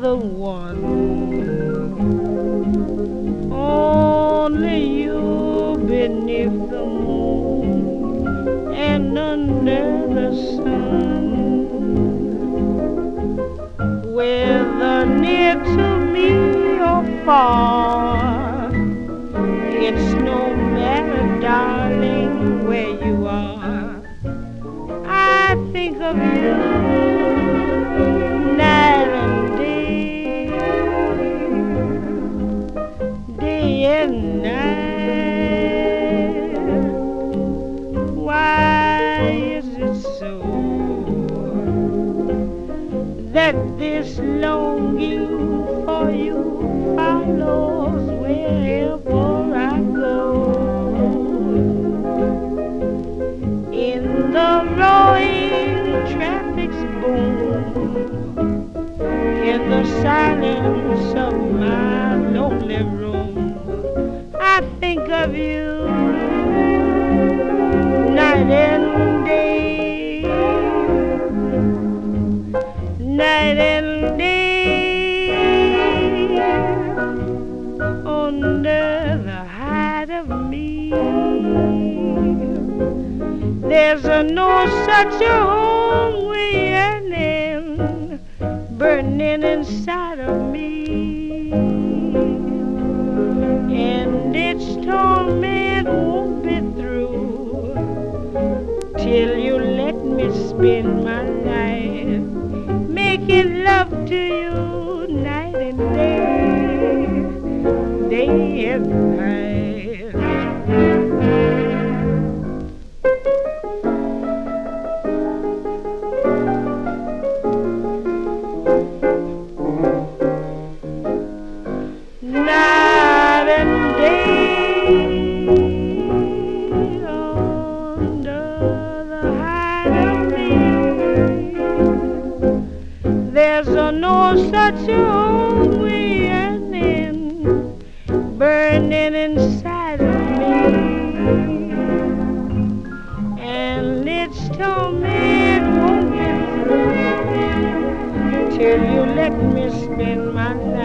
the one. Only you beneath the moon and under the sun. Whether near to me or far, it's no matter, darling, where you are. I think of you night and day, day and night. Why is it so that this longing for you follows wherever I go? In the roaring traffic's boom, in the silence of my lonely room, I think of you night and day, night and day, under the height of me. There's no such hungry yearning burning inside of me, and its torment won't be through till you let me spend my life making love to you night and day, day and night. Night and day, under the height of me, there's no such hungry yearning burning inside of me, and its torment won't be through till you let me spend my life